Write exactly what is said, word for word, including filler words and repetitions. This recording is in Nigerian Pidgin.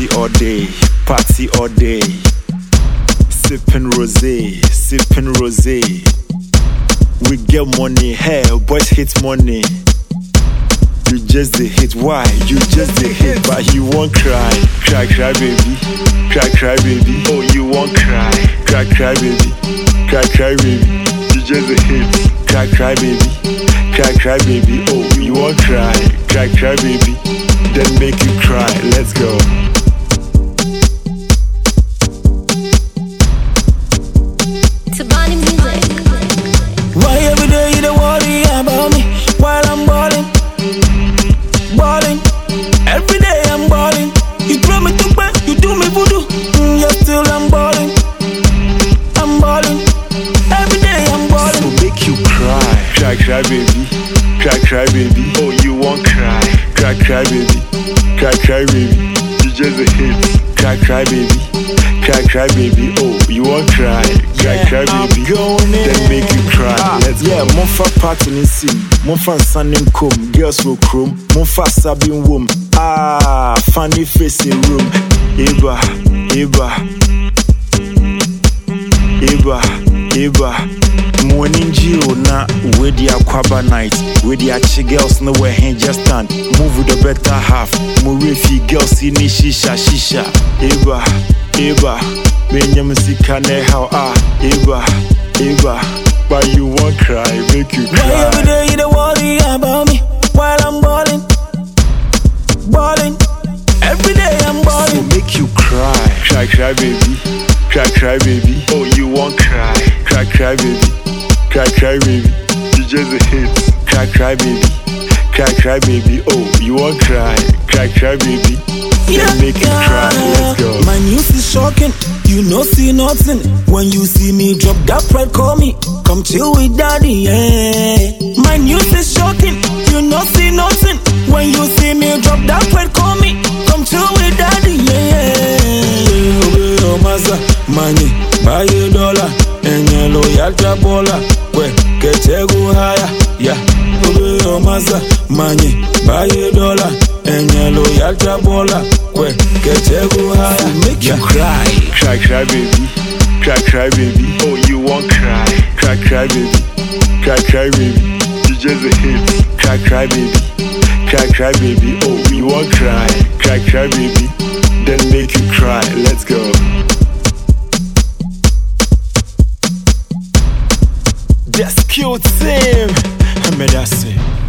Party all day, party all day. Sipping rosé, sipping rosé. We get money, hey, boys hit money. You just the hit, why? You just the hit, but you won't cry. Cry, cry, baby. Cry, cry, baby. Oh, you won't cry. Cry, cry, baby. Cry, cry, baby. You just the hit. Cry, cry, baby. Cry, cry, baby. Oh, you won't cry. Cry, cry, baby. Then make you cry. Let's go. Tabani music. Why every day you don't worry about me while I'm balling, balling. Every day I'm balling. You throw me to bed, you do me voodoo. Mm, yeah, still I'm balling, I'm balling. Every day I'm balling. So make you cry, cry, cry, baby, cry, cry, baby. Oh, you won't cry, cry, cry, baby, cry, cry, baby. You just a hit. Cry, cry, baby. Cry, cry, baby. Oh, you won't cry. Cry, yeah, cry, baby. Then make you cry. Ah, let's yeah, go. Yeah, Monfa part in sim. Monfa sunning comb. Girls will chrome. Monfa sabbing womb. Ah, funny face in room. Eba, Eba, Eba, Eba. Morning Gio na with the aquaba night. With the achi girls no way hand just stand. Move with the better half. Murifi girls in the shisha shisha. Eba, Eba. Benyam sika ne how ah. Eba, Eba. But you won't cry, make you cry. Why every day you don't worry about me while I'm balling, balling. Every day I'm balling. So make you cry, cry, cry, baby, cry, cry, baby. Oh, you won't cry, cry, cry, baby, cry, cry, baby. You just a hit, cry, cry, baby, cry, cry, baby. Oh, you won't cry, cry, cry, baby. Yeah, then make you cry. Let's go. My news is shocking. You no see nothing. When you see me drop that pride, call me. Come chill with daddy, yeah. My news is shocking. You no see nothing. When you see me drop that pride, call me. Come chill with daddy, yeah. Oh, massa, money, buy a dollar. And your loyalty baller. Well, get a go higher, yeah. Oh, massa, money, buy a dollar. And your loyalty baller. Well, get a go higher. Make you cry. Cry, cry, baby. Cry, cry, baby. Oh, you won't cry. Cry, cry, baby. Cry, cry, baby. You just a hit. Cry, cry, baby. Cry, cry, baby. Oh, you won't cry. Cry, cry, baby. Then make you cry. Let's go. Just cute, Sim. I made that say.